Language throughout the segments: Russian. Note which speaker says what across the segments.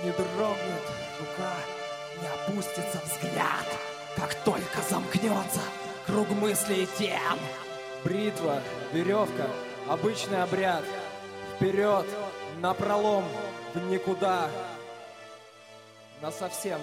Speaker 1: Не дрогнет рука, не опустится взгляд, как только замкнется круг мыслей и тем.
Speaker 2: Бритва, веревка, обычный обряд. Вперед, напролом, в никуда. Насовсем.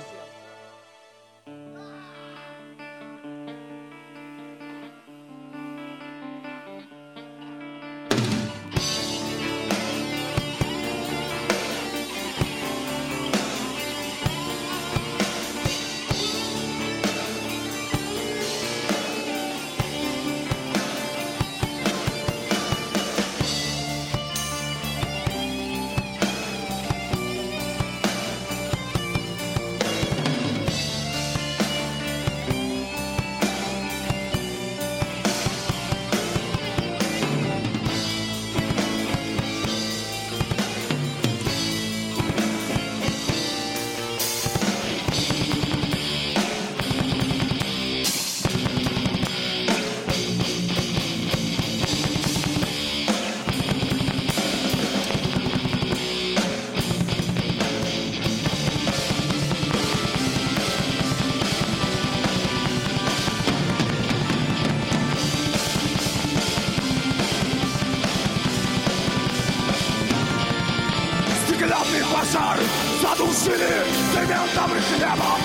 Speaker 3: Пожар задушили цементом и хлебом.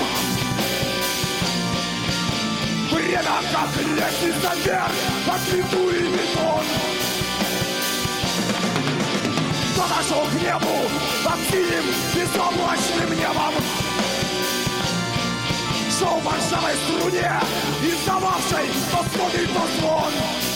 Speaker 3: Время, как лестница вверх, по цвету и бетон. Подошел к небу под синим безоблачным небом. Шел по ржавой струне, издававшей то свод и то звон.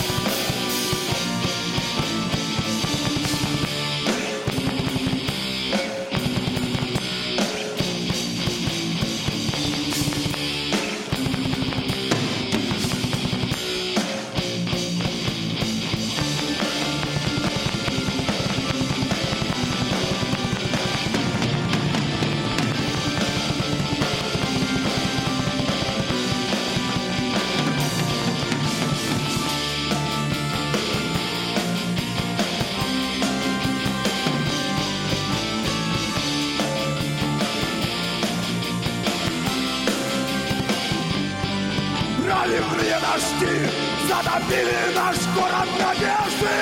Speaker 3: Проливные дожди затопили наш город надежды.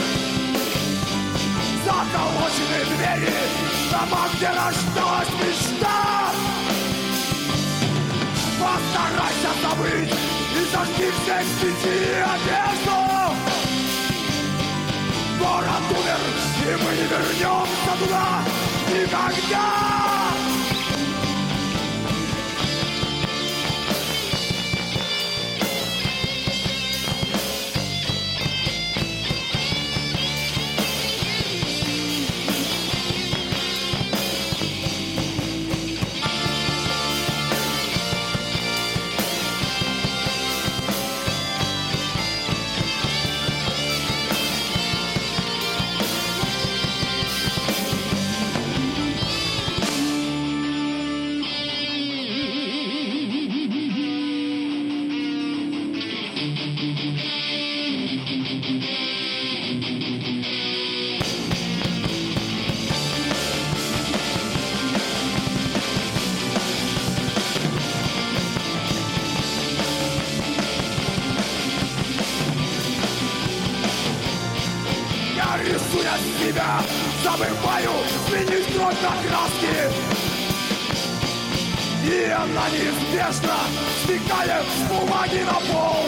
Speaker 3: Заколочены двери, дома, где рождалась мечта. Постарайся забыть и зажги всех пяти одежду. Город умер, и мы не вернемся туда никогда. Рисуя себя, забываю сменить кровь на краски. И она неизбежно стекает с бумаги на пол.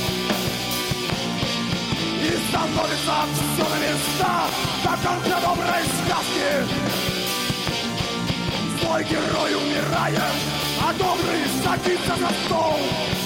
Speaker 3: И становится все на места до конца доброй сказки. Злой герой умирает, а добрый садится за стол.